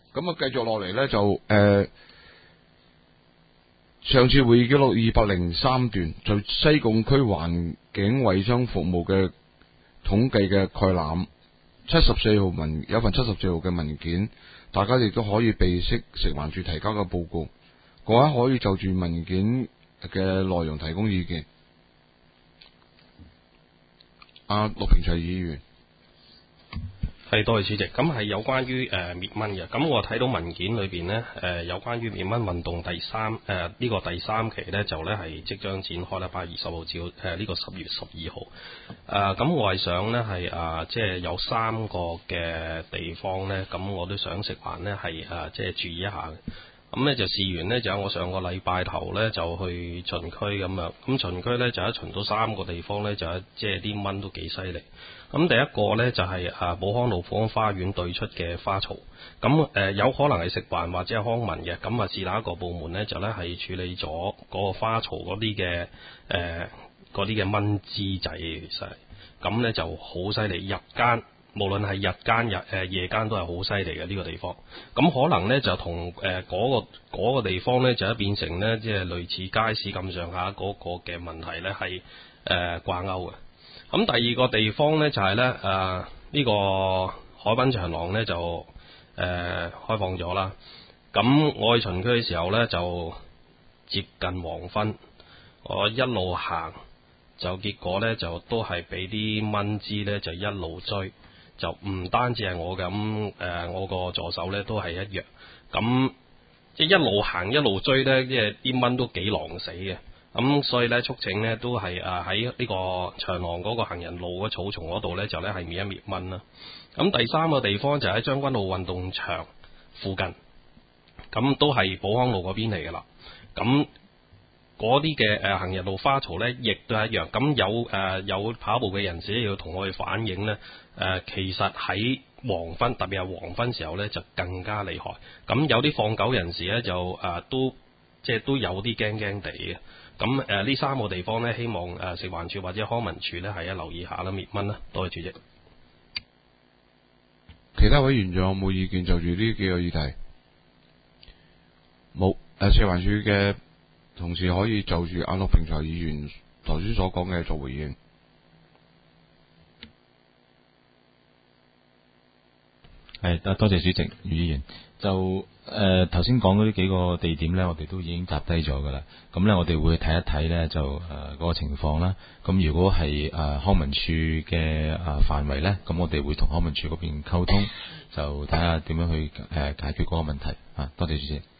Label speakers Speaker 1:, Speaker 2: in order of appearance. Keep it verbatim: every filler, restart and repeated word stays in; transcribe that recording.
Speaker 1: 咁啊，繼續落嚟咧就誒、呃，上次會議記錄二百零三段，就西貢區環境衛生服務嘅統計嘅概覽，七十四號文有份七十四號嘅文件，大家亦都可以備悉食環署提交嘅報告，各位可以就住文件嘅內容提供意見。阿陸平齊議員。
Speaker 2: 係，多謝主席。咁係有關於誒、呃、滅蚊嘅。咁我睇到文件裏邊呢，誒、呃、有關於滅蚊運動第三誒呢、呃這個第三期呢，就呢係即將展開啦，八月二十號至誒呢個十月十二號。誒、呃、咁我係想呢係啊，即係有三個嘅地方呢，咁我都想食環呢係誒即係注意一下嘅。咁呢就事緣呢，就我上個禮拜頭呢，就去巡區咁樣，咁巡區呢，就一巡到三個地方呢，就即係啲蚊都幾犀利。咁第一個呢，就係啊寶康路富安花園對出嘅花槽，咁誒有可能係食環或者係康文嘅，咁啊是哪一個部門呢？就呢係處理咗嗰個花槽嗰啲嘅誒嗰啲嘅蚊滋仔，其實咁呢就好犀利，日間無論係日間日誒、呃、夜間都係好犀利嘅呢個地方。咁可能呢，就同誒嗰個嗰個地方呢，就一變成呢，即係類似街市咁上下嗰個嘅問題呢，係誒掛鈎嘅。咁第二個地方呢，就係、是、呢誒呢、呃這個海濱長廊呢，就誒、呃、開放咗啦。咁我去巡區嘅時候呢，就接近黃昏，我一路行就結果呢，就都係俾啲蚊滋呢，就一路追，就唔單止係我咁誒、呃，我個助手呢，都係一樣。咁即係一路行一路追呢，即係啲蚊都幾狼死嘅。咁所以咧，促請呢都係啊喺呢個長廊嗰個行人路嘅草叢嗰度呢，就咧係滅一滅蚊啦。咁第三個地方就喺將軍澳運動場附近，咁都係寶康路嗰邊嚟噶啦。咁嗰啲嘅誒行人路花槽呢，亦都係一樣。咁有誒、呃、有跑步嘅人士要同我哋反映呢，誒、呃、其實喺黃昏，特別係黃昏時候呢，就更加厲害。咁有啲放狗人士呢，就誒、呃、都即係都有啲驚驚地嘅。咁誒呢三個地方呢，希望誒食環署或者康文署呢係一留意下啦，滅蚊啦。多謝主席。
Speaker 1: 其他委員仲有冇意見就住呢幾個議題？冇。誒食環署嘅同事可以就住阿陸平財議員頭先所講嘅做回應。
Speaker 3: 係，多謝主席，余議員。就誒頭先講嗰啲幾個地點呢，我哋都已經集低咗噶啦。咁呢，我哋會睇一睇呢，就誒嗰、呃嗰個情況啦。咁如果係誒、呃、康文署嘅誒範圍呢，咁我哋會同康文署嗰邊溝通，就睇下點樣去誒、呃、解決嗰個問題。啊，多謝主席。